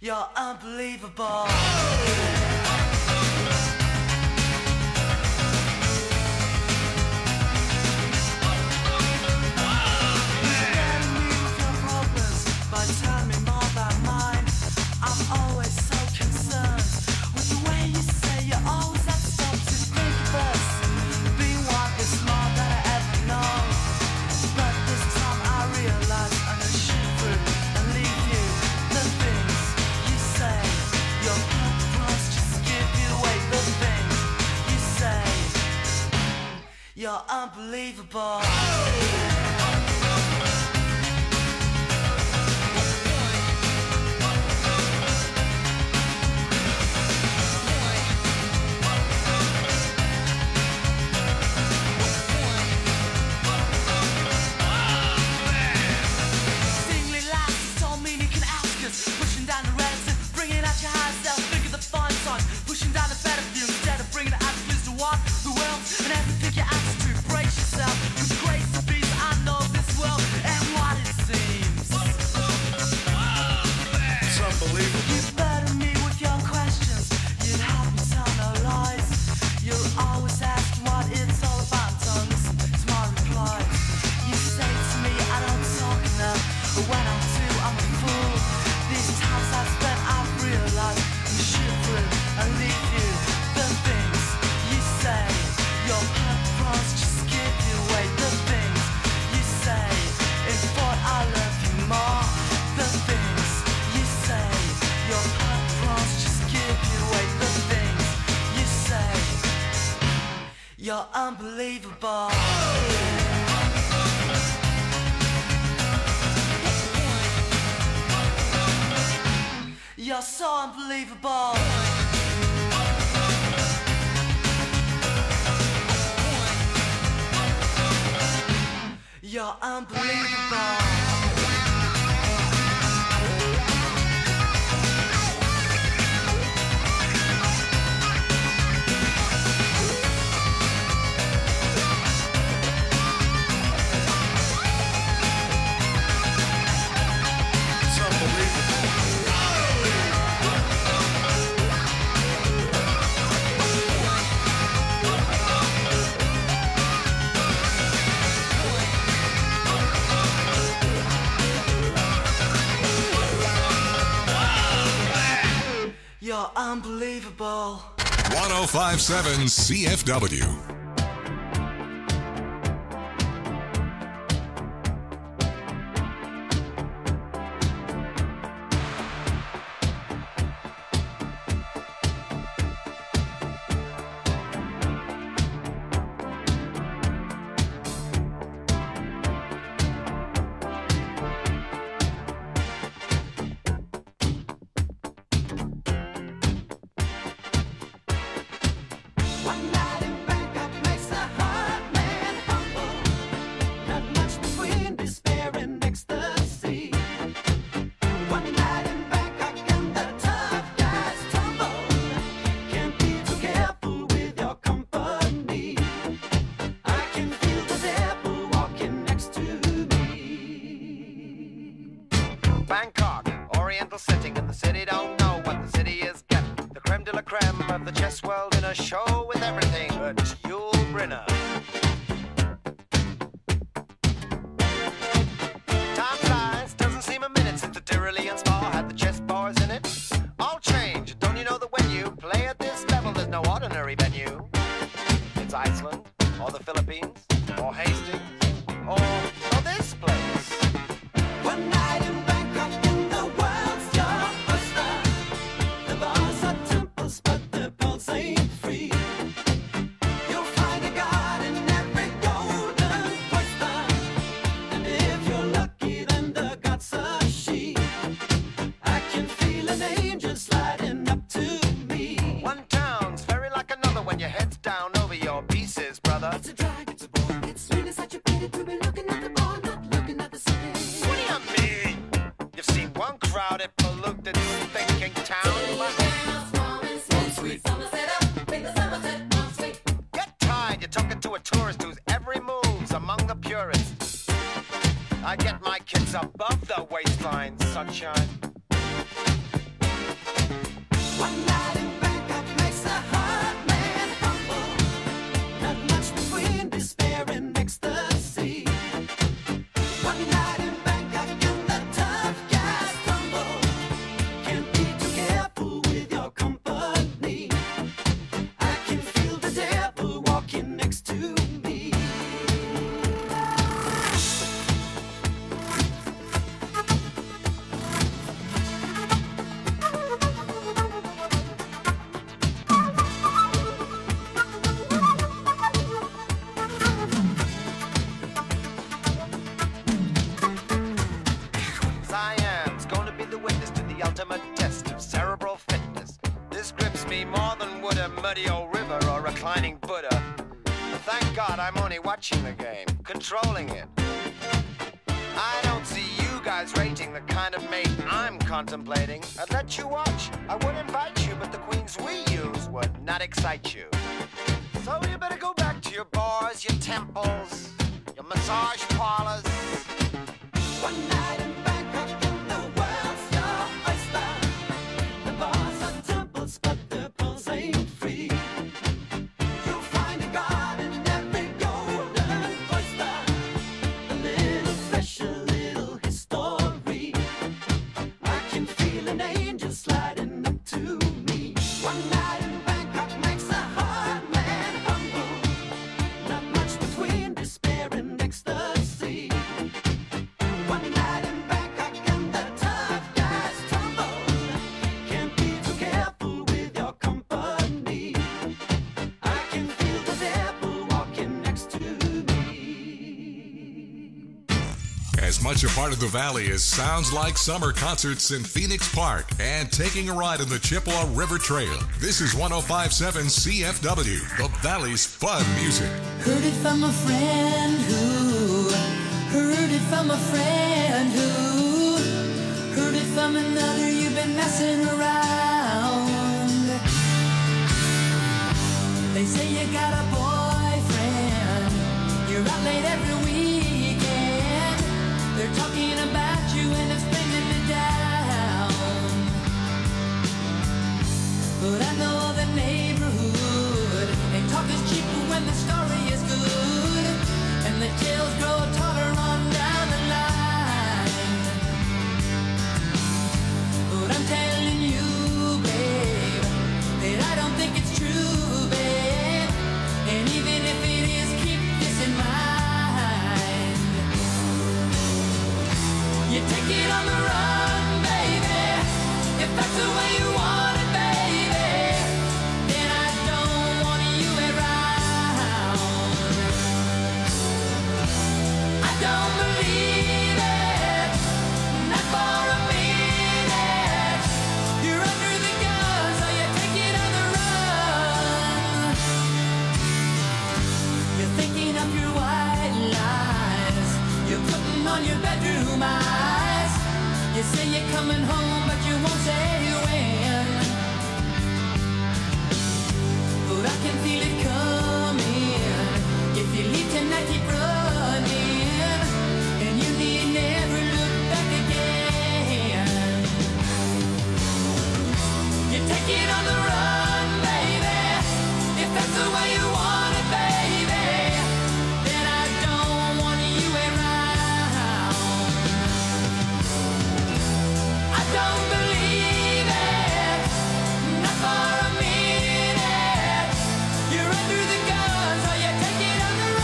You're unbelievable. Tell me more about mine. I'm always so concerned with the way you say you always have to stop to think of us. Being one is more than I ever know. But this time I realize I'm gonna shoot through and leave you. The things you say, your purpose just give you away. The things you say, you're unbelievable. Pushing down the reds and bringing out your high self. Think of the fine song, pushing down the better view instead of bringing it out of to what the world and have to pick your attitude. Brace yourself with grace and peace. I know this world and what it seems. It's unbelievable. You burden me with your questions. You'd have me tell no lies. You'll always ask what it's all about. Don't listen to my replies. You say to me I don't talk enough, but when I do I'm a fool. These times I've spent, I've realized you shoot through and leave you. The things you say, your purpose just give you away. The things you say, in thought I love you more. The things you say, your purpose just give you away. The things you say, you're unbelievable. You're so unbelievable. You're unbelievable. You're unbelievable. 1057 CFW. Bangkok, oriental setting, and the city don't know what the city is getting. The creme de la creme of the chess world in a show with everything but Yul Brynner. Time flies, doesn't seem a minute since the Tyrolean Spa had the chess bars in it. All change, don't you know that when you play at this level, there's no ordinary venue? It's Iceland, or the Philippines, or Hastings, or this place. One night in Bangkok in the world's your oyster. The bars are temples, but the pulse ain't free. You'll find a god in every golden oyster, and if you're lucky, then the god's a she. I can feel an angel sliding up to me. One town's very like another when your head's down over your pieces, brother. It's a drag, it's a bore, it's really such a pity to be looking at the bar, not looking at the city. What do you mean? You've seen one crowded, polluted, thinking town. Get tired, you're talking to a tourist whose every move's among the purists. I get my kids above the waistline, sunshine. Watching the game, controlling it. I don't see you guys rating the kind of mate I'm contemplating. I'd let you watch, I would invite you, but the queens we use would not excite you. So you better go back to your bars, your temples, your massage parlors. One night in Bangkok in the world's your oyster. The bars are temples, but their pulls ain't free. You'll find a god in every golden oyster. A little fresh, a little history. I can feel an angel sliding up to me. One night in Bangkok makes a hard man humble. Not much between despair and ecstasy. One night in Bangkok and the tough guys tumble. Can't be too careful with your company. I can feel the devil walking next to me. As much a part of the Valley as sounds like summer concerts in Phoenix Park and taking a ride on the Chippewa River Trail. This is 105.7 CFW, the Valley's fun music. Heard it from a friend who heard it from a friend who heard it from another. You've been messing around. They say you got a boyfriend. You're out late every weekend. They're talking about you and it's bringing me down. But I know the neighborhood, and talk is cheap when the story is good, and the tales grow taller on down the line. But I'm telling you, babe, that I don't think it's true, babe. And even if it is, keep this in mind. You take it on the run, baby. If that's the way you want it, baby, then I don't want you around. I don't believe it, not for a minute. You're under the gun, so you take it on the run. You're thinking of your white lies. You're putting on your bedroom eyes. You say you're coming home, but you won't say when. But I can feel it coming. If you leave tonight, keep running, and you need never look back again. You take it on the run, baby. If that's the way you want it, baby, then I don't want you around. I don't believe it, not for a minute. You're under the gun, so you take it on the run.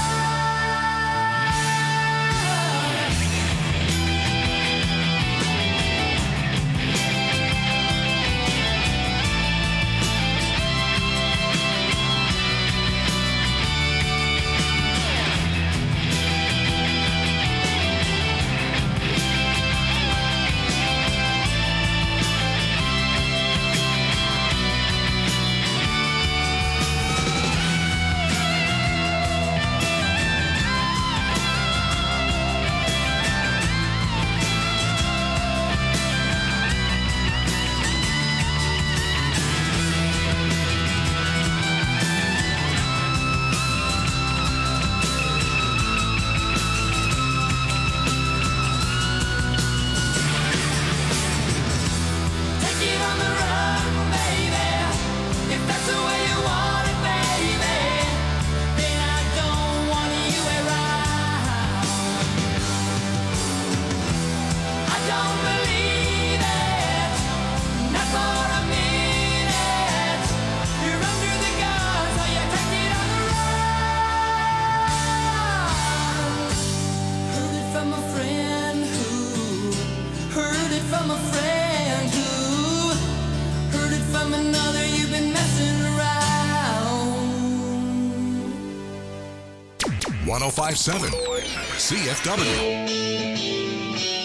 1057 CFW.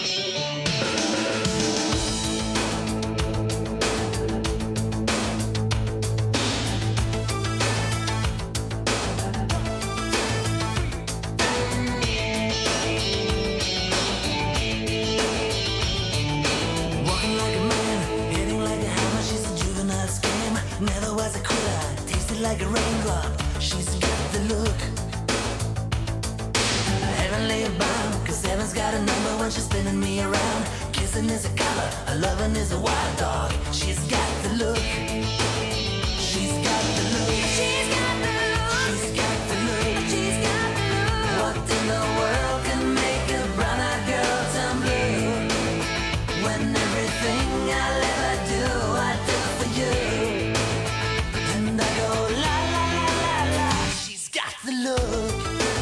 Walking like a man, hitting like a hammer. She's a juvenile scam. Never was a quitter, tasted like a raindrop. She's got the look. Heavenly bound, cause heaven's got a number when she's spinning me around. Kissing is a color, a loving is a wild dog. She's got the look. She's got the look. She's got the look. She's got the look. She's got the look. What in the world can make a brown-eyed girl turn blue? When everything I'll ever do, I do for you. And I go la la la la la. She's got the look.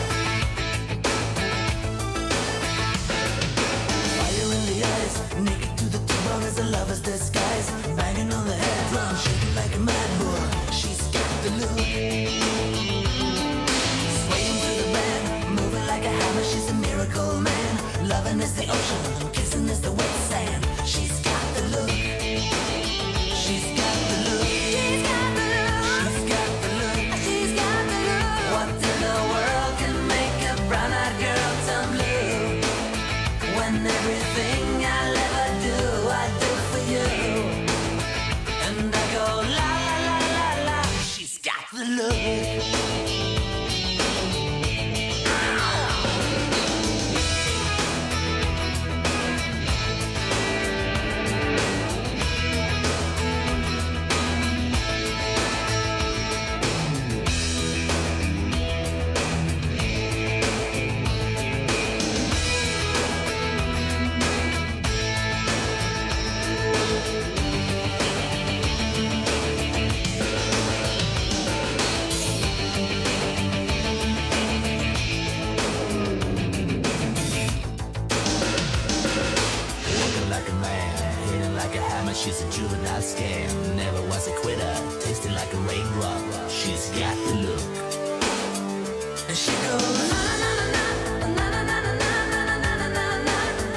Fire in the eyes, naked to the T-bone as a lover's disguise. Banging on the head drum, shaking like a mad bull. She's got the look. Swaying to the band, moving like a hammer. She's a miracle man. Loving is the ocean, kissing is the wet sand. She's got the look. She's got the look. She's got the look. She's got the look. She's got the look. What in the world can make a brown-eyed girl turn blue? When everything I'll ever do, I do for you. And I go la la la la la. She's got the look. Walking like a man, hitting like a hammer. She's a juvenile scam. Never was a quitter, tasting like a raindrop. She's got the look. And she goes na na na na na na na na na na na na na.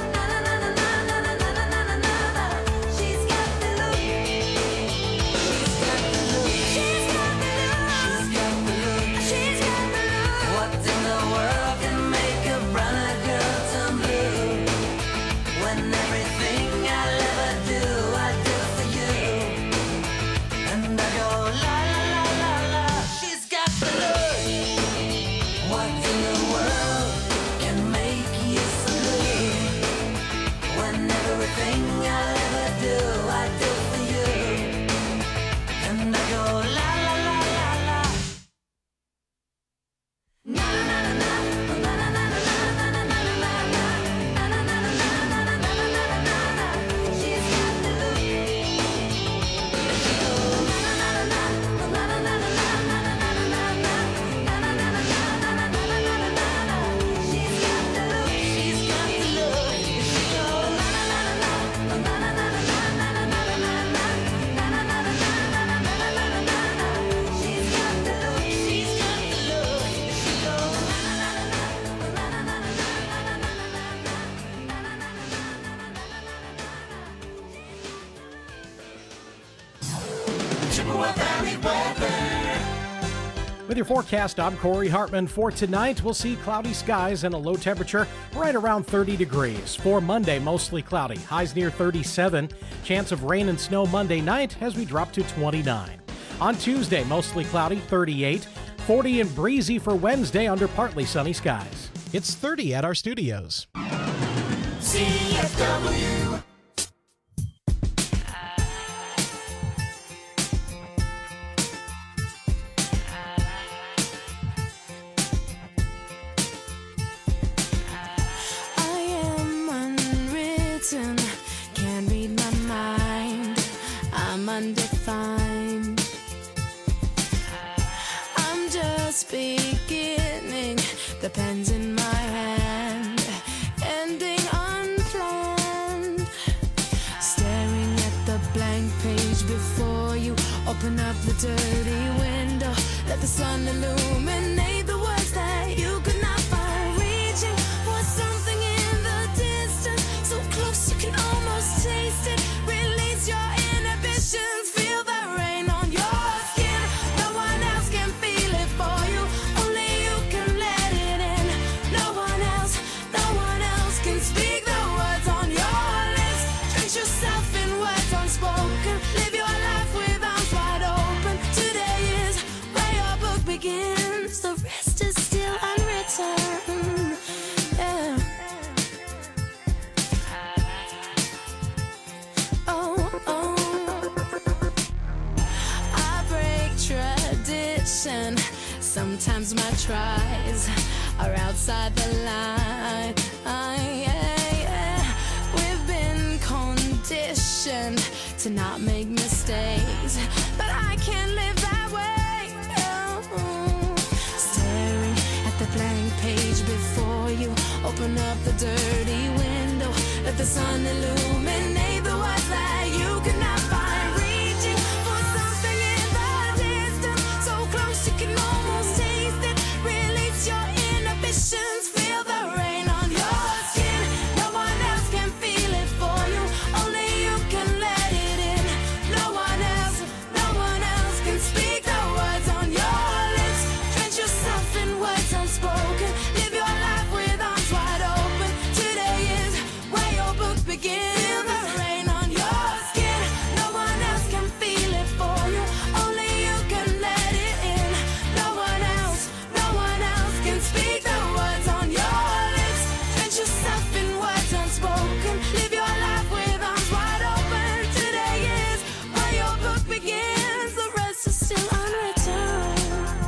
She's got the look. She's got the look. She's got the look. She's got the look. What in the world can make a brown-eyed girl turn blue? When everything I'll ever do, I do for you. And I go la la la la la. She's got the look. What in the world can make you so blue? When everything I'll ever do, I do for you. And I go la la la la la. Na na na na na na na na na na na na na. She's got the look. She goes na na na na na na na na na na na. She's got the look. She's got the look. She goes na na na na na na na na na na na. She's got the look. She's got the look. She goes na na na na na na na Chippewa Valley weather. With your forecast, I'm Corey Hartman. For tonight, we'll see cloudy skies and a low temperature right around 30 degrees. For Monday, mostly cloudy, highs near 37. Chance of rain and snow Monday night as we drop to 29. On Tuesday, mostly cloudy, 38. 40 and breezy for Wednesday under partly sunny skies. It's 30 at our studios. CFW. I am unwritten, can't read my mind. I'm undefined. I'm just beginning, the pen's in my hand, ending unplanned. Staring at the blank page before you, open up the dirty window, let the sun illuminate the words that you could not find. sometimes my tries are outside the line. We've been conditioned to not make mistakes, but I can't live that way. Oh. Staring at the blank page before you, open up the dirty window, let the sun illuminate the words that you could not find. Reaching for something in the distance, so close you can almost taste it. Release your inhibitions, feel the rain on your skin. No one else can feel it for you, only you can let it in. No one else can speak the words on your lips. Drench yourself in words unspoken, live your life with arms wide open. Today is where your book begins. Feel the rain on your skin. No one else can feel it for you, only you can let it in. No one else can speak the words on your lips. Drench yourself in words unspoken, live your life with arms wide open. Today is where your book begins. The rest is still unwritten.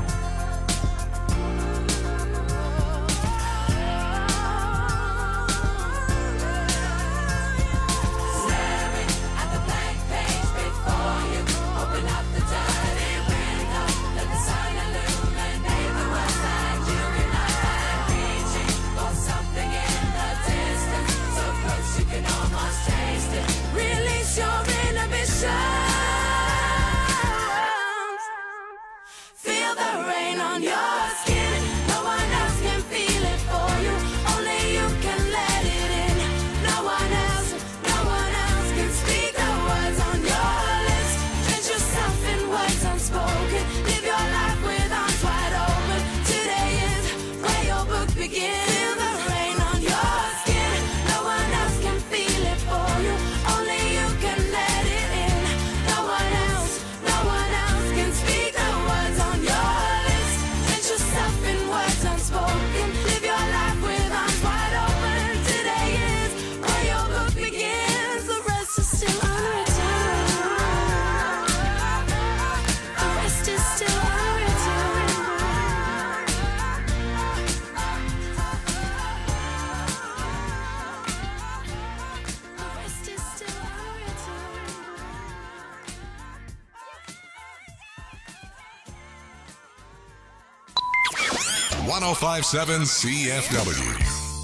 Staring at the blank page before you, open up the dirty window, let the sun illuminate the words that you cannot find. Reaching for something in the distance, so close you can almost taste it. Release your inhibitions. Feel the rain on your skin. No one else can feel it for you, only you can let it in. No one else can speak the words on your lips. Drench yourself in words unspoken, live your life with arms wide open. Today is where your book begins. Feel the rain on your skin. No one else can feel it for you, only you can let it in. No one else can speak the words on your lips. Drench yourself in words unspoken, live your life with arms wide open. Today is where your book begins. The rest is still unwritten. The rest is still unwritten. The rest is still unwritten. 1057 CFW.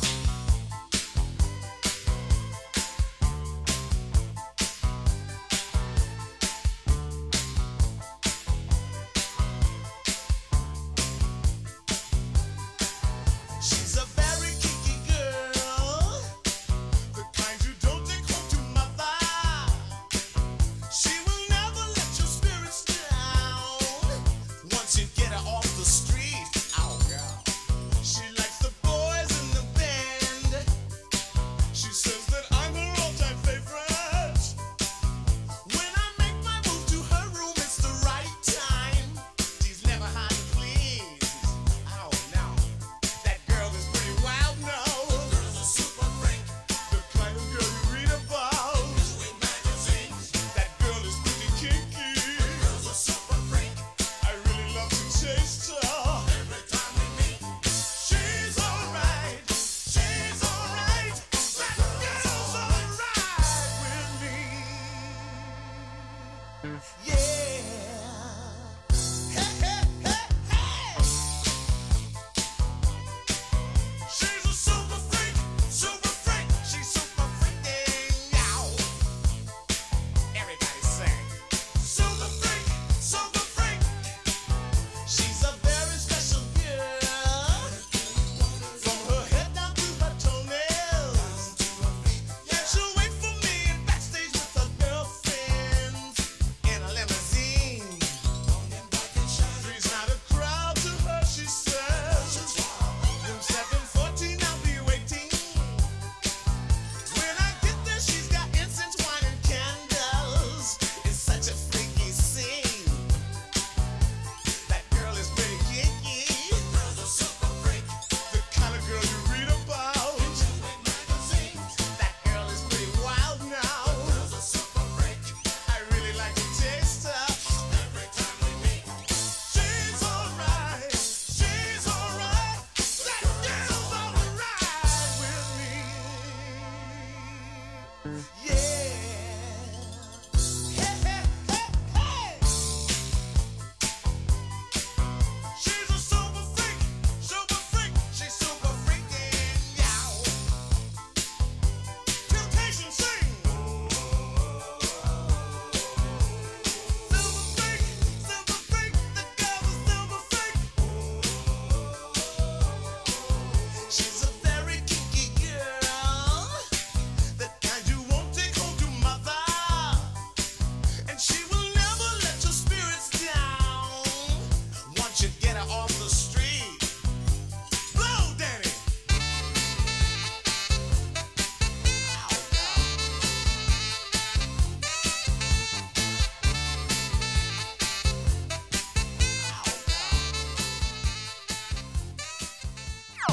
She's a very kinky girl, the kind you don't take home to mother. She will never let your spirits down once you get her off the street. Oh, girl. She likes the boys in the band. She says that I'm her all-time favorite. When I make my move to her room, it's the right time. She's never hard to please. Oh, no. That girl is pretty wild now. Girl's a super freak. The kind of girl you read about in magazines. That girl is pretty kinky. Girl's a super freak. I really love to taste her. Every time we meet, she's alright. She's alright. That girl's alright with me. Yeah. Hey, hey, hey, hey. She's a super freak, she's super freaking out. Everybody sing. Super freak, she's a very special girl. From her head down to her toenails. Yeah, she'll wait for me backstage with her girlfriends in a limousine.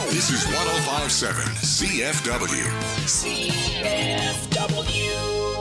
This is 1057 CFW. CFW.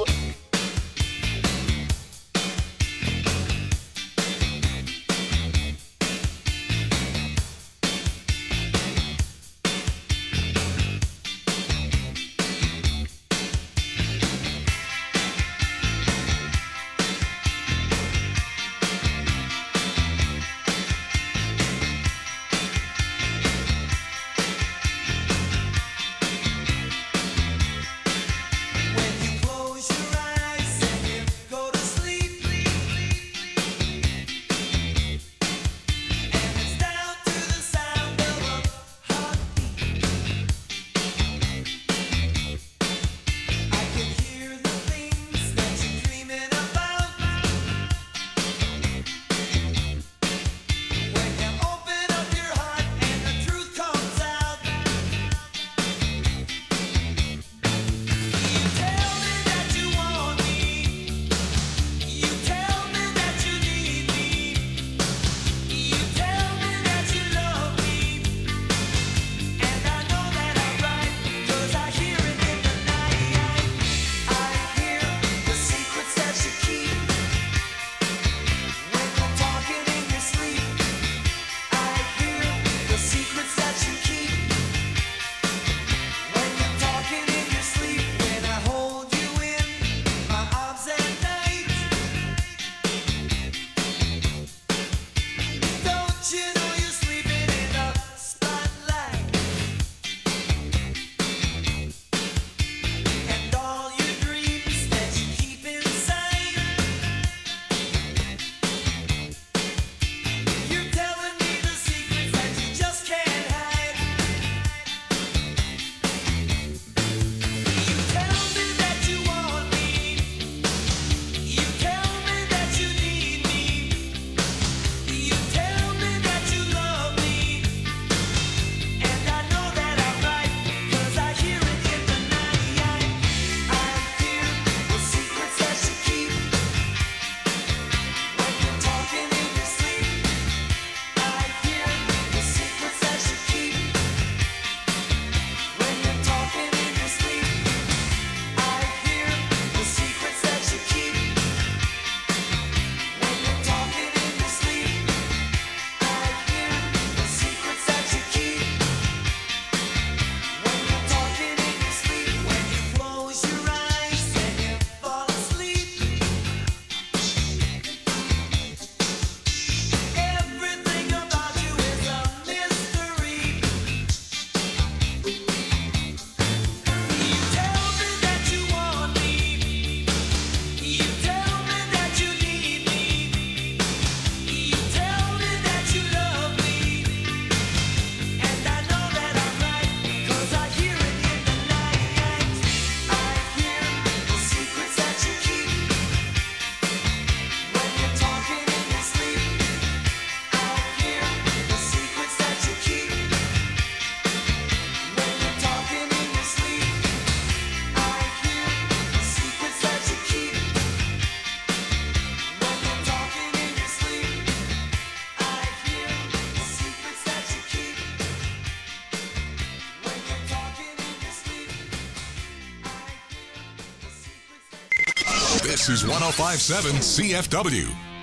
This is 1057 CFW.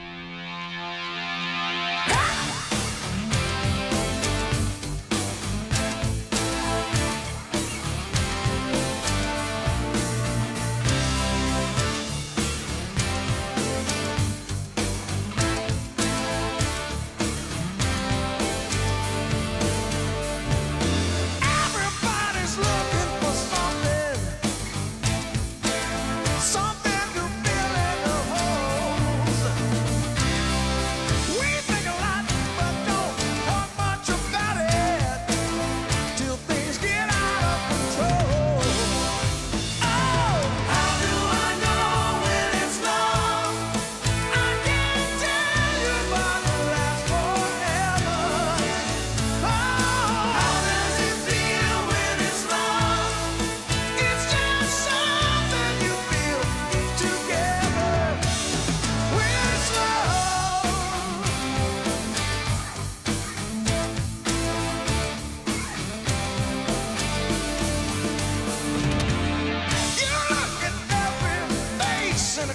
Everybody's looking for something to fill in the holes.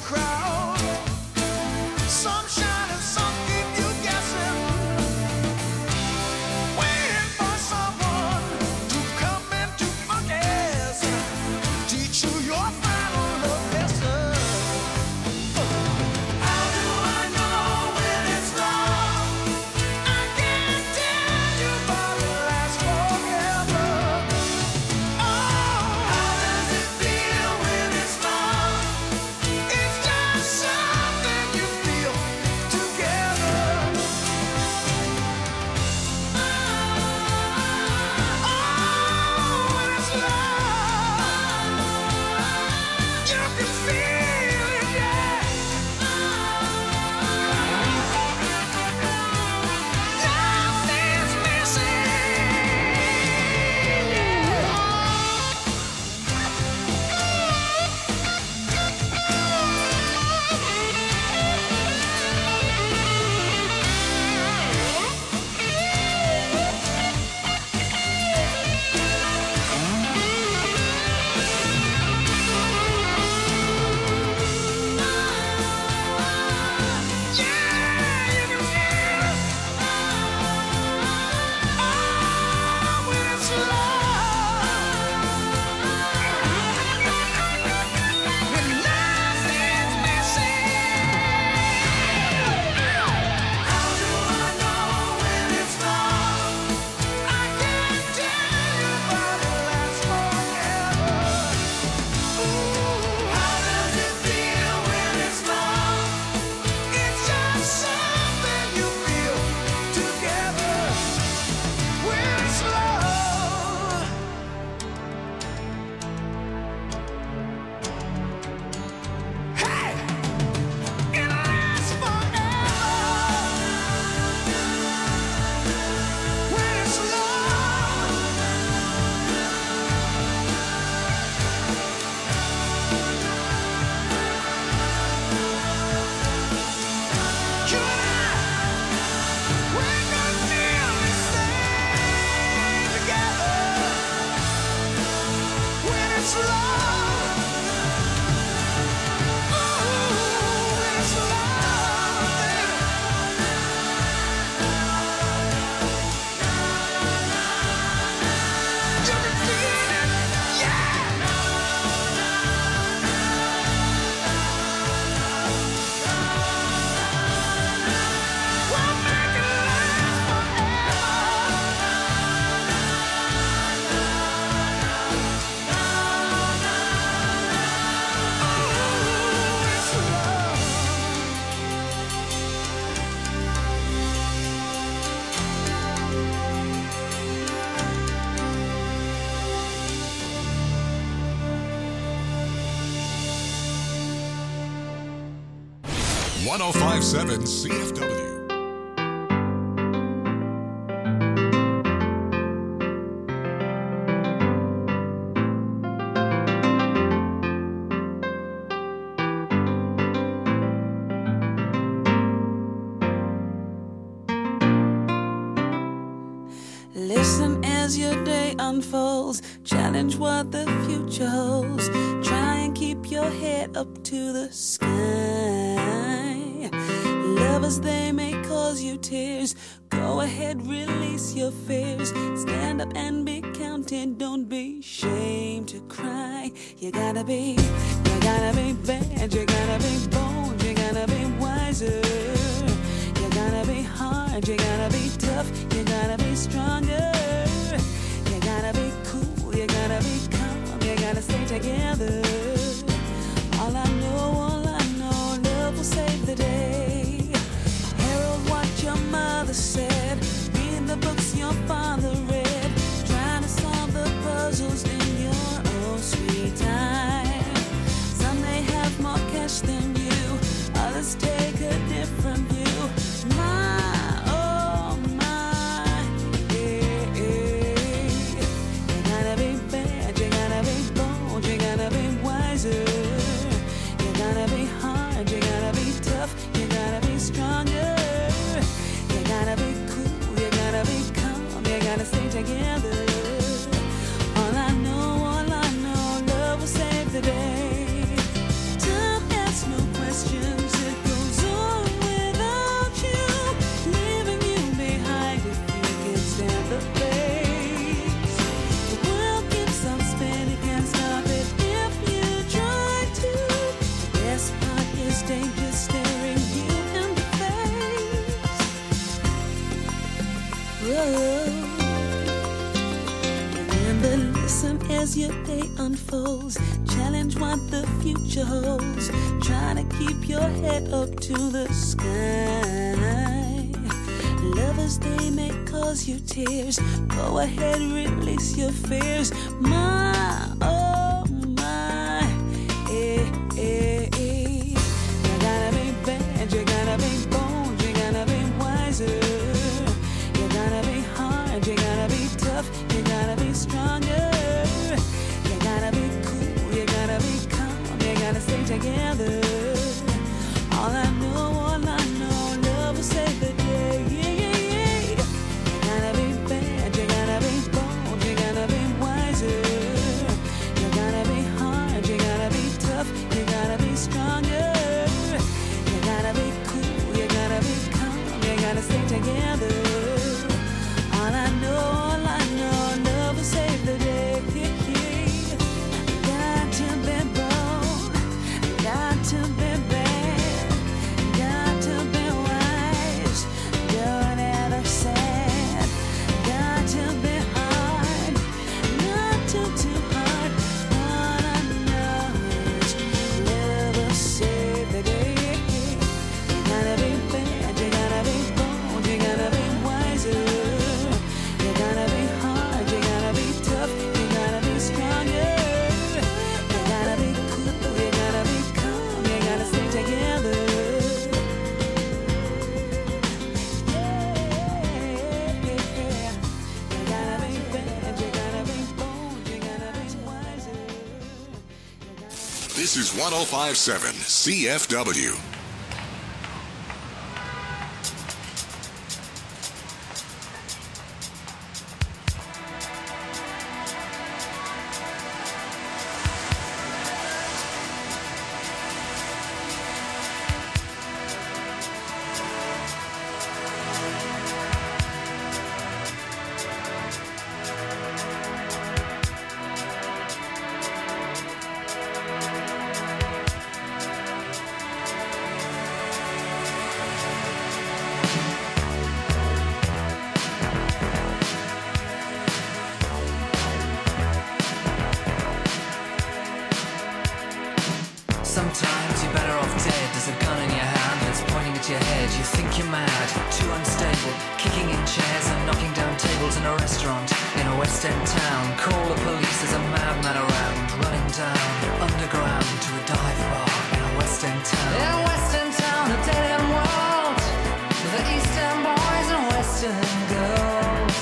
crowd. Some shine and some keep you guessing, waiting for someone to come in to focus, teach you your final love lesson. How do I know when it's wrong? I can't tell you, but it lasts forever. Oh, how does it feel when it's wrong? It's just something you feel together. Oh, when it's love, you can feel it, yeah. Nothing's #1057 CFW. Listen as your day unfolds, challenge what the future holds. Try and keep your head up to the sky. Lovers, they may cause you tears. Go ahead, release your fears. Stand up and be counted, don't be ashamed to cry. You gotta be bad, you gotta be bold, you gotta be wiser. You gotta be hard, you gotta be tough, you gotta be stronger. You gotta be cool, you gotta be calm, you gotta stay together. All I know, love will save the day. Herald what your mother said, read the books your father read. Trying to solve the puzzles in your own sweet time. Some may have more cash than you, others take a different view. Together. All I know, love will save the day. Time has no danger staring you in the face. Whoa. Remember, listen as your day unfolds. Challenge what the future holds. Try to keep your head up to the sky. Lovers, they may cause you tears. Go ahead, release your fears. My, oh my, You gotta be bad, you gotta be bold, you gotta be wiser. You gotta be hard, you gotta be tough, you gotta be stronger. You gotta be cool, you gotta be calm, you gotta stay together. All I know, love will save the day. You gotta be stronger. You gotta be cool. You gotta be calm. You gotta stay together. All I know, love will save the day. Got to be bold. Got to be bad. Got to be wise. Don't ever sad. Got to be hard. Not too hard. All I know is love will save the day. You gotta be bad, you gotta be bold, you gotta be wiser. You gotta be hard, you gotta be tough, you gotta be stronger. You gotta be cool, you gotta be calm, you gotta stay together. You gotta be bad, you gotta be bold, you gotta be wiser. This is 1057 CFW. Sometimes you're better off dead. There's a gun in your hand and it's pointing at your head. You think you're mad, too unstable, kicking in chairs and knocking down tables in a restaurant in a West End town. Call the police, there's a madman around, running down underground to a dive bar in a West End town. In a West End town, a dead end world, with the East End boys and West End girls.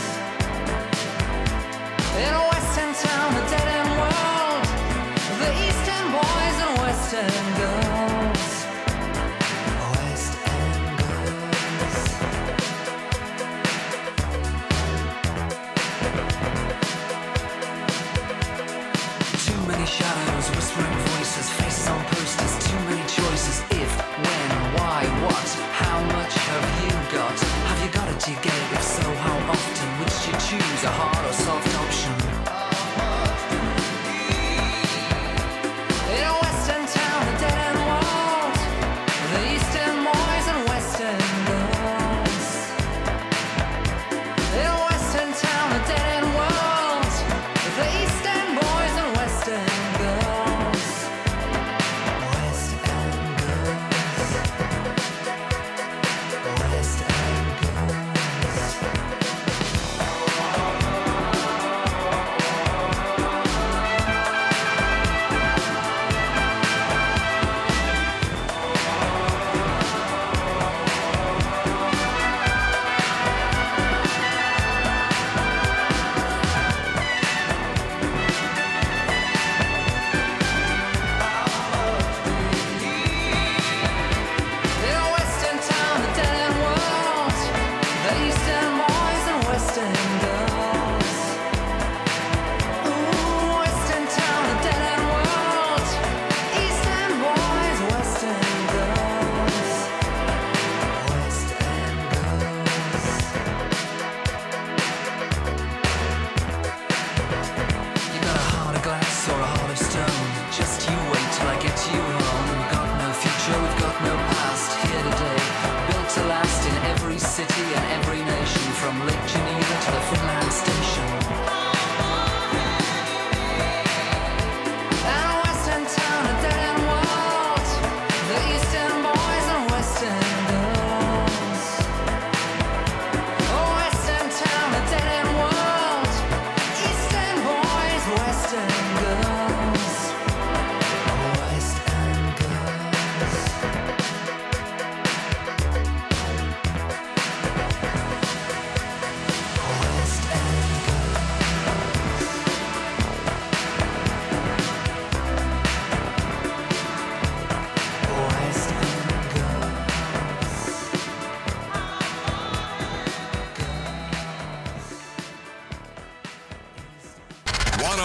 In a West End town, a dead end world, with the East End boys and West End girls. West End girls. Too many shadows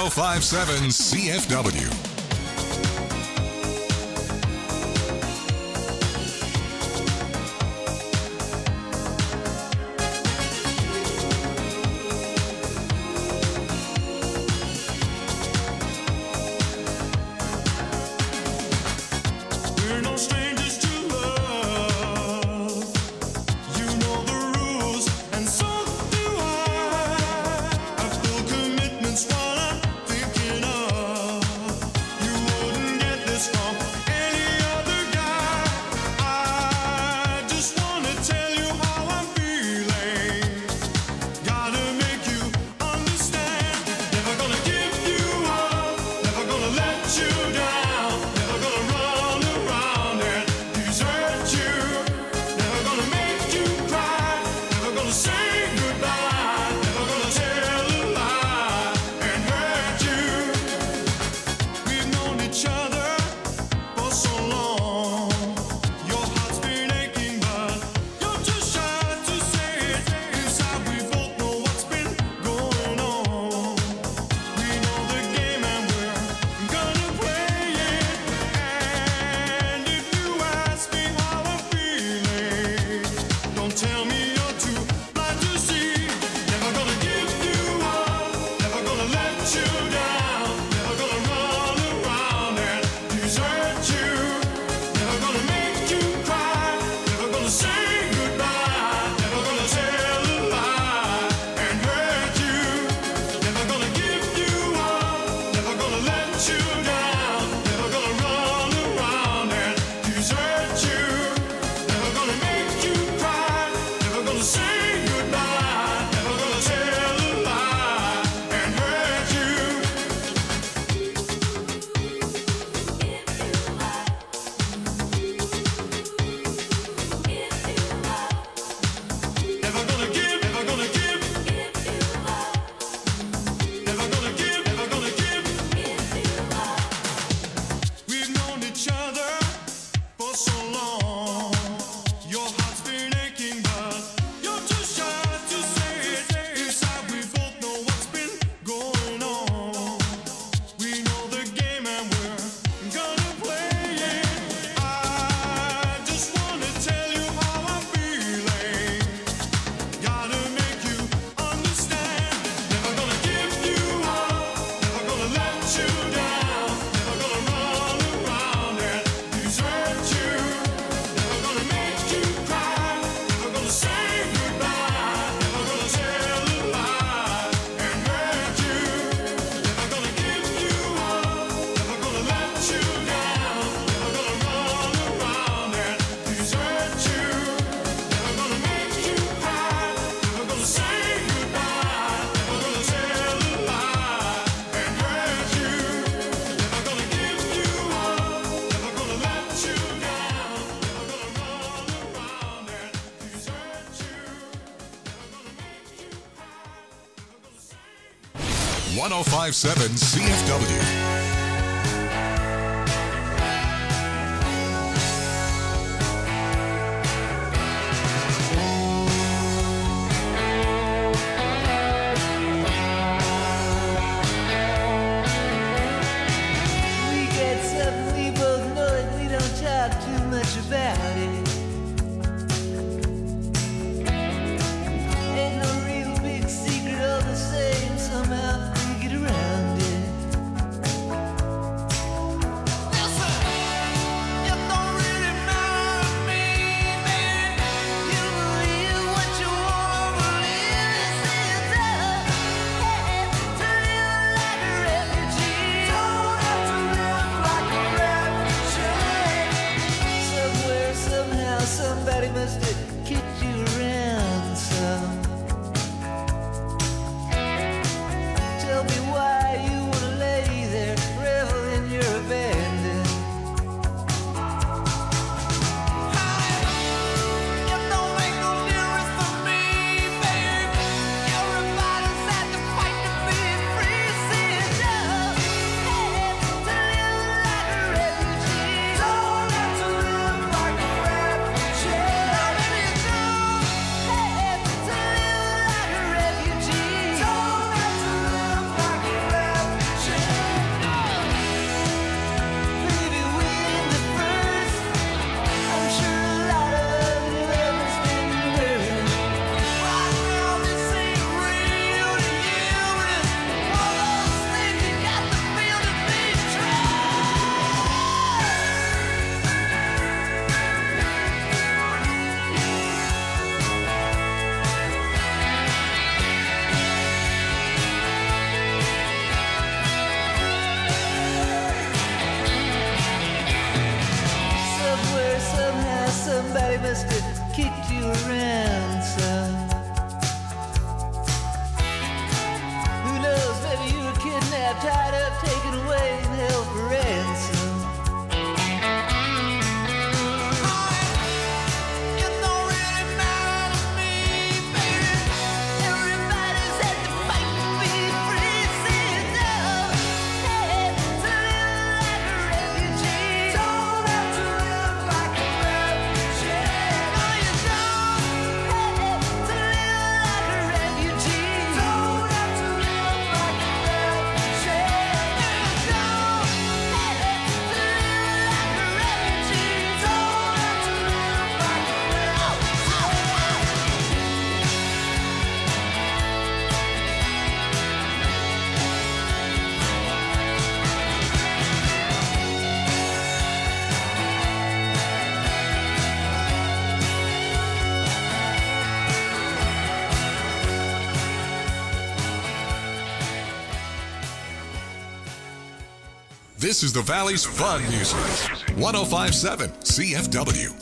1057 CFW. We're no strangers to love. You know the rules, and so do I. I feel commitment's what I'm thinking of. You wouldn't get this from any other guy. I just wanna tell you how I'm feeling. Gotta make you understand. Never gonna give you up. Never gonna let you down. Never gonna run around and desert you. Never gonna make you cry. Never gonna say goodbye. Never gonna tell a lie and hurt you. We've known each other for so long. Your heart's been aching, but you're too shy to say it. Inside we both know what's been going on. We know the game and we're gonna play it. And if you ask me how I'm feeling, don't tell me you're too blind to see. Never gonna give you up. Never gonna let you down. Never gonna run around and desert you. Never gonna make you cry. Never gonna say goodbye. Never gonna tell a lie and hurt you. Never gonna give you up. Never gonna let you down. Never gonna run around and desert you. Never gonna make you cry. Never gonna say goodbye. Never gonna tell a lie and hurt you. Never gonna give, never gonna give. Never gonna give, never gonna give. We've known each other for so long. Your heart's been aching, but you're too shy to say it. Inside we both know what's been going on. We know the game and we're gonna play it. I just wanna tell you how I'm feeling. Gotta make you understand. Never gonna give you up. Never gonna let you down. Never gonna run around and desert you. Never gonna make you cry. Never gonna say goodbye. Never gonna tell a lie and hurt you. Never gonna give you up. Never gonna let you down. Never gonna run around and desert you. Never gonna make you cry. Never gonna say goodbye. Never gonna tell a lie and hurt you. Never gonna give you up. Never gonna let you down. Never gonna run around and desert you. Never gonna make you cry. Never gonna say 1057 CFW. We get something we both know and we don't talk too much about it. Ain't no real big secret, all the same, somehow we get around it. You don't really matter to me, baby. You believe what you want to believe. It's up, hey, to live like a refugee. Don't have to live like a refugee. Somewhere, somehow, somebody must have kicked you around some. Tell me why you wanna lay there, revel in your abandon. It don't make no difference to me, baby. Everybody's had to fight to be free. See it up, hey, to live like a refugee. Don't have to live like a refugee. Now, baby, you do. somebody must have kicked you around some. Who knows, maybe you were kidnapped, tied up, taken away, and held for ransom. This is the Valley's fun music. 105.7 CFW.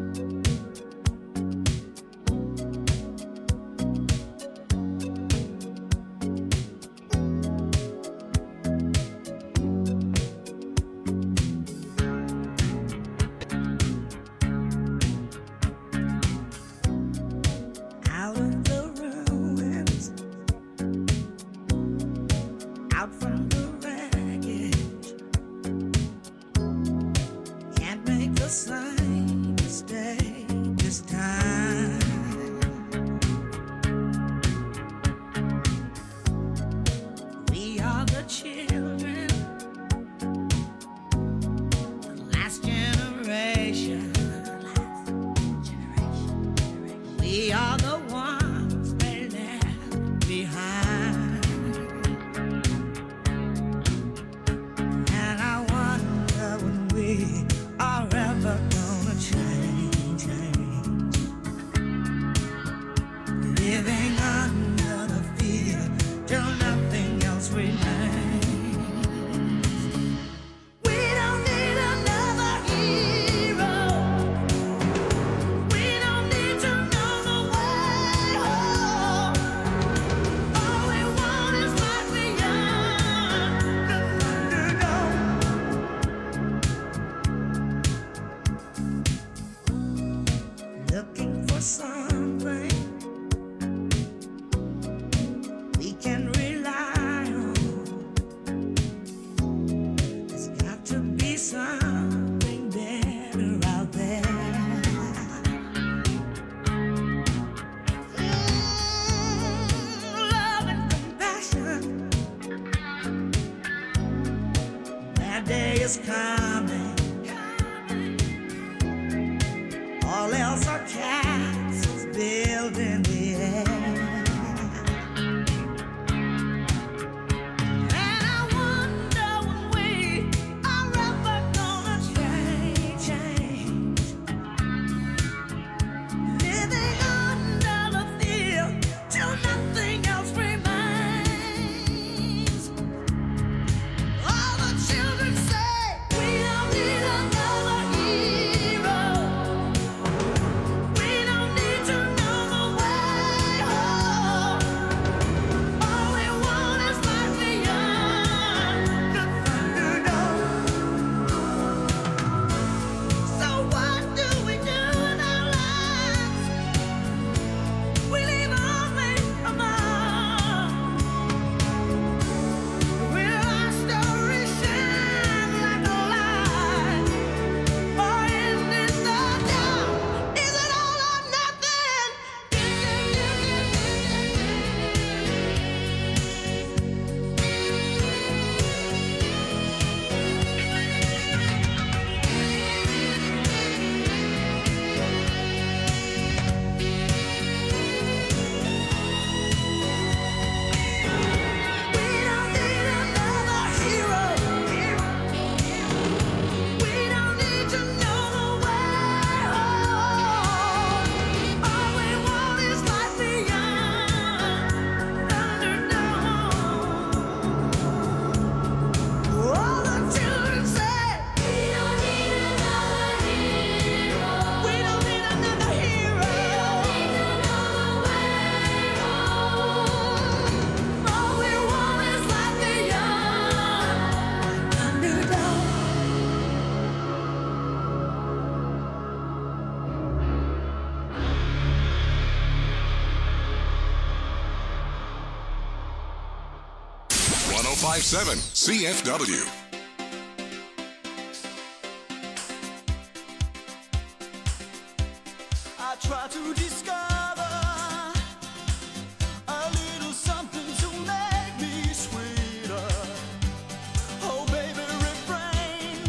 Out of the ruins, out from the wreckage, can't make the same mistake this time. We are the children, the last generation. We are the ones they left behind. And I wonder when we are ever gonna change. Living under the fear till nothing else remains. We don't need another hero. We don't need to know the way home. All we want is what we are, the underdog. Looking for something we can rely on. There's got to be something better out there. Love and compassion. That day is coming. All else are castles built in the air. And I wonder when we are ever gonna change. Living under the fear till nothing else remains. All the children say we don't need another hero. We don't need to know the way 1057 CFW. I try to discover a little something to make me sweeter. Oh, baby, refrain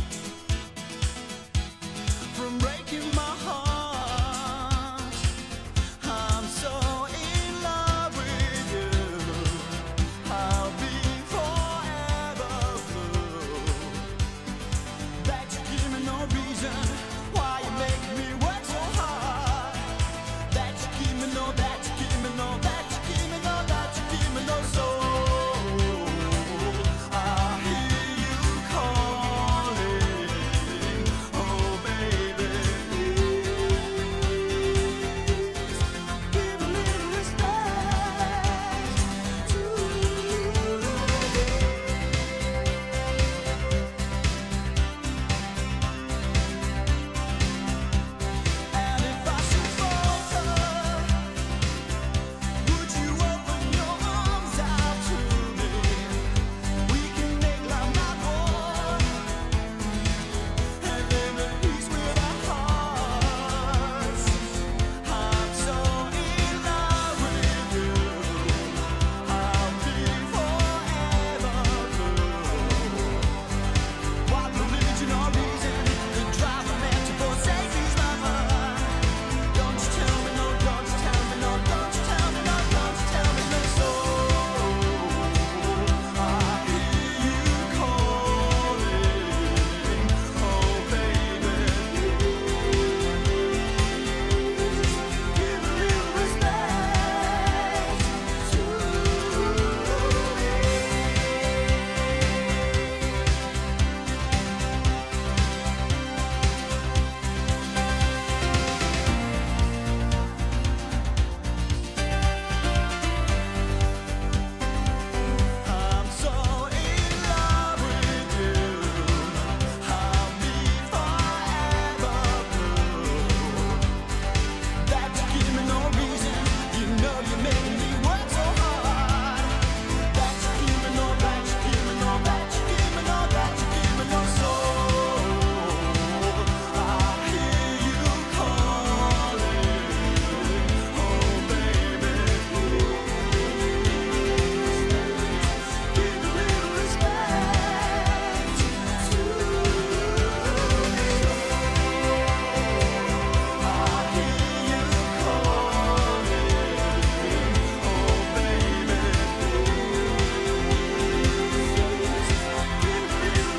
from breaking my heart. I'm so in love with you. I'll be forever blue. That you give me no reason why you make me work so hard. That you give me no, that you give me no, that you give me no, that you give me no soul. I hear you calling, oh baby, please give a little respect to And if I should falter, would you open your arms out to me? We can make love not war, and live in peace with our hearts. I'm so in love with you. I'll be forever blue. What religion or reason could drive a man to forsake his lover? Don't you tell me no, don't you tell me no, don't you tell me no, don't you tell me no soul. I hear you calling, oh baby, give a little respect to I'm so in love with you. I'll be forever blue. That you give me no reason. You know you're making me work so hard. That you give me no, that you give me no, that you give me no, that you give me no soul. I hear you calling, oh baby, give a little respect to me. I hear you calling, oh baby, give a little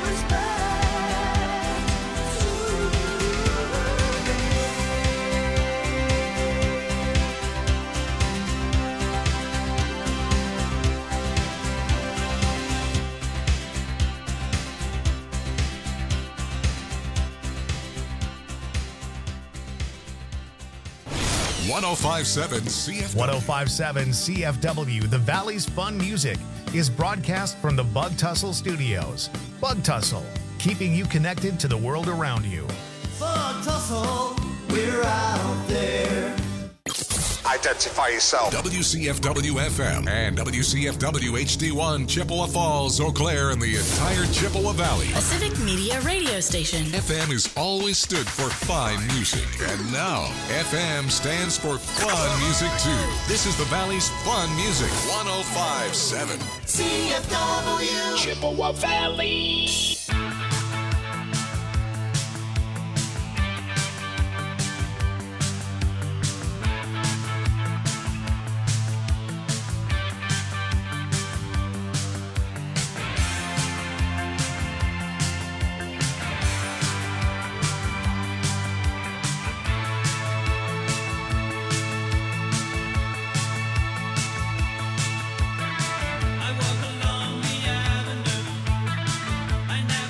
respect. 1057 CFW. 1057 CFW, the Valley's Fun Music, is broadcast from the Bug Tussle Studios. Bug Tussle, keeping you connected to the world around you. Bug tussle, we're out there. Identify yourself. WCFW FM and WCFW HD1 Chippewa Falls, Eau Claire, and the entire Chippewa Valley. A civic media radio station. FM has always stood for fine music, and now FM stands for fun music too. This is the Valley's Fun Music 1057 CFW. Chippewa Valley. I walk along the avenue. I never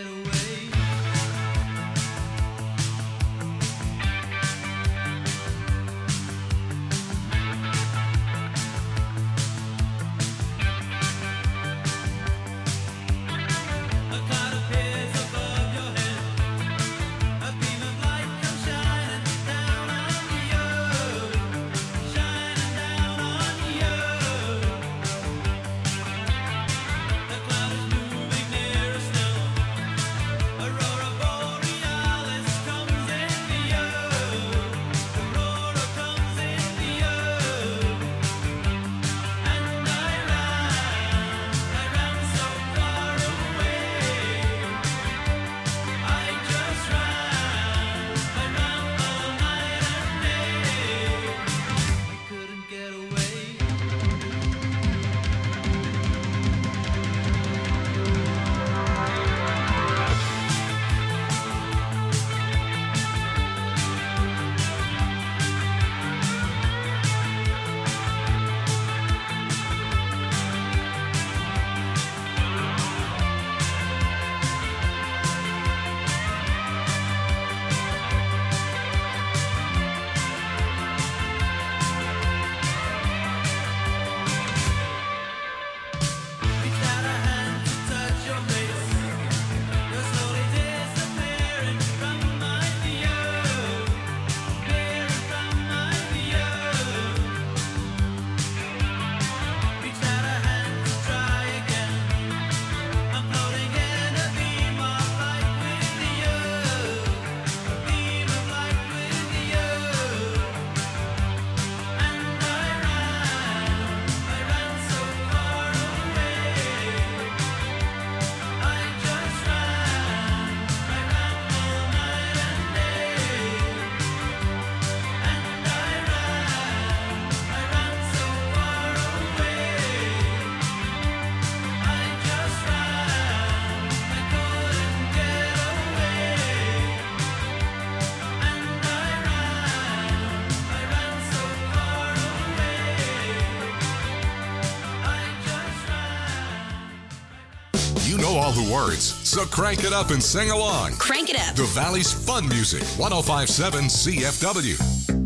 You know all the words, so crank it up and sing along. Crank it up. The Valley's fun music, 105.7 CFW.